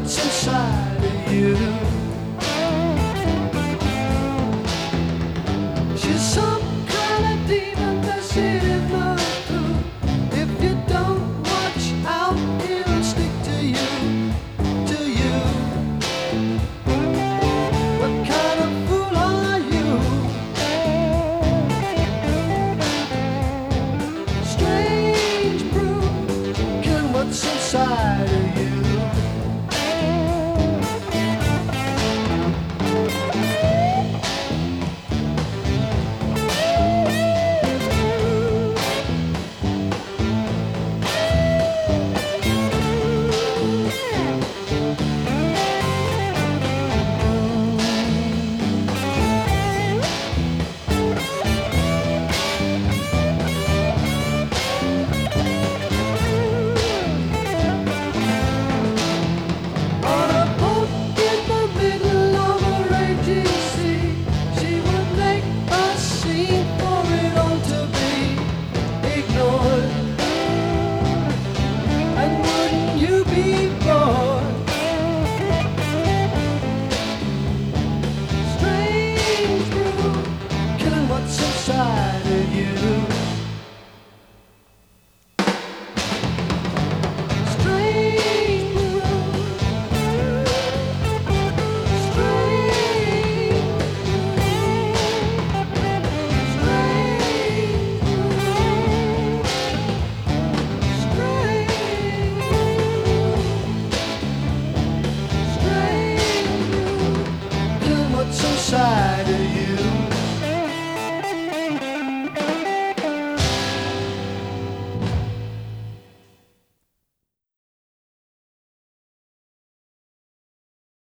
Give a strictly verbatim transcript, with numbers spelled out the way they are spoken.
what's inside of you. She's some kind of demon that's in the food. If you don't watch out, it'll stick to you, to you. What kind of fool are you? Strange brew, killing what's inside of you. Inside of you. Strange world. Strange. Strange world. Strange. Strange world. Kill what's inside of you.